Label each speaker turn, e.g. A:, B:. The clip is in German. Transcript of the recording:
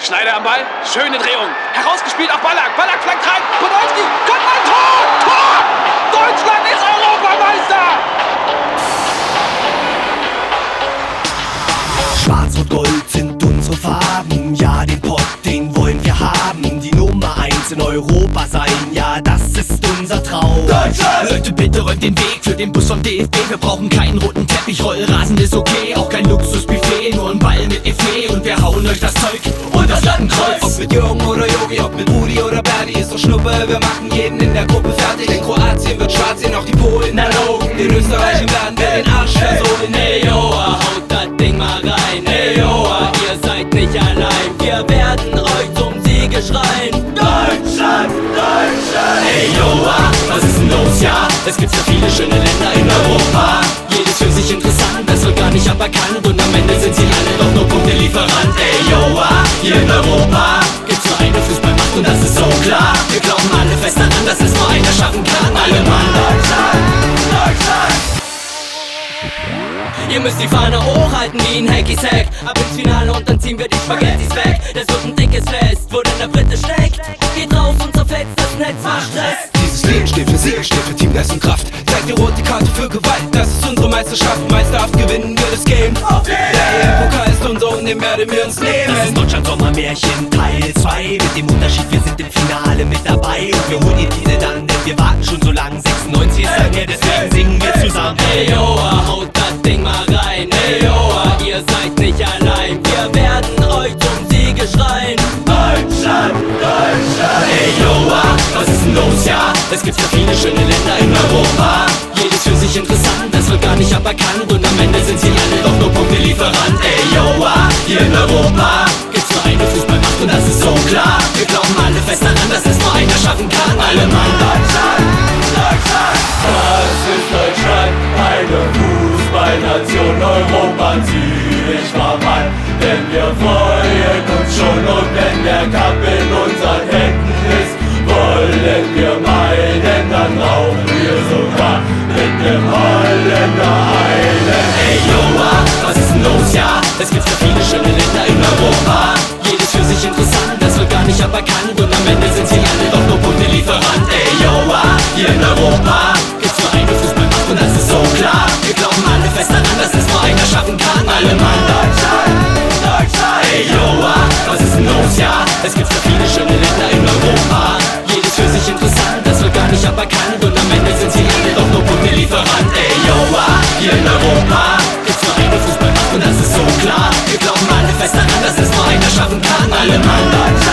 A: Schneider am Ball, schöne Drehung. Herausgespielt auf Ballack. Ballack flankt rein. Podolski, kommt mal, Tor! Tor! Deutschland ist Europameister!
B: Schwarz-Rot-Gold sind unsere Farben. Ja, den Pott, den wollen wir haben. Die Nummer 1 in Europa sein. Ja, das ist unser Traum.
C: Deutschland! Leute, bitte räumt den Weg für den Bus vom DFB. Wir brauchen keinen roten Teppich, Rollrasen ist okay. Auch kein Luxusbuffet, nur ein Ball mit Effet. Und wir hauen euch das Zeug und das Lattenkreuz.
D: Ob mit Jürgen oder Yogi, ob mit Rudi oder Berdi, ist doch Schnuppe. Wir machen jeden in der Gruppe fertig. In Kroatien wird schwarz sehen, auch die Polen.
C: Na logen,
D: Den Österreichern werden wir den Arsch versohlen.
C: Ey, joa, haut das Ding mal rein. Ey, joa, ihr seid nicht allein. Wir werden euch zum Siege schreien. Deutschland, Deutschland. Ey, joa, was ist denn los, ja? Es gibt so viele schöne Länder in Europa. Jedes für sich interessant, das wird gar nicht aberkannt. Und am Ende sind sie alle doch nur Punktelieferant. Ey, joa, hier in Europa gibt's nur eine Fußballmacht und das ist so klar. Wir glauben alle fest daran, dass es nur einer schaffen kann. Alle Mann, Deutschland, Deutschland. Ihr müsst die Fahne hochhalten wie ein Hacky-Sack. Ab ins Finale und dann ziehen wir die Spaghettis weg. Das wird ein dickes Fest, wo denn der Brite steckt. Geht raus und zerfetzt das Netz vor Stress.
D: Dieses Lied steht für Sieg, steht für Teamgeist und Kraft. Zeigt die rote Karte für Gewalt, das ist unsere Meisterschaft. Meisterhaft gewinnen wir das Game. Der EM-Pokal ist unser und den werden wir uns nehmen.
B: Das ist Deutschland Sommermärchen Teil 2. Mit dem Unterschied, wir sind im Finale mit dabei. Und wir holen die Titel dann, denn wir warten schon so lang. 96 ist lang her, deswegen singen wir zusammen.
C: Ey, joa, haut das Ding mal rein. Ey, joa, ihr seid nicht allein. Wir werden euch zum Siege schreien. Deutschland, Deutschland. Ey, joa, was ist denn los, ja? Es gibt so viele schöne Länder in Europa. Jedes für sich interessant, das wird gar nicht aberkannt. Und am Ende sind sie alle doch nur Punktelieferant. Ey, joa, hier in Europa gibt's nur eine Fußballmacht und das ist so klar. Wir glauben alle fest daran, dass es nur einer schaffen kann. Alle Mann, Deutschland, Deutschland.
E: Das ist Deutschland, eine Fußballnation, Europa zieht vorbei. Denn wir freuen uns schon und wenn der Cup in unseren Händen ist, wollen wir meinen, dann rauchen wir sogar mit dem Holländer einen.
C: Ey, joa, was ist denn los, ja? Es gibt so viele schöne Länder in Europa. Jedes für sich interessant, das wird gar nicht aberkannt. Und am Ende sind sie alle doch nur Punktelieferant. Ey, joa, hier in Europa gibt's nur eine Fußballmacht und das ist so klar. Wir glauben alle fest daran, dass es nur einer schaffen kann. Alle Mann, Deutschland, Deutschland. Ey, joa, was ist denn los, ja? Es gibt so viele schöne Länder in Europa. Jedes für sich interessant, das wird gar nicht aberkannt. Und am Ende sind sie alle doch nur Punktelieferant. Ey, joa, hier in Europa gibt's nur eine Fußballmacht und das ist so klar. Wir glauben alle fest daran, dass es nur einer schaffen kann. Alle Mann, Deutschland.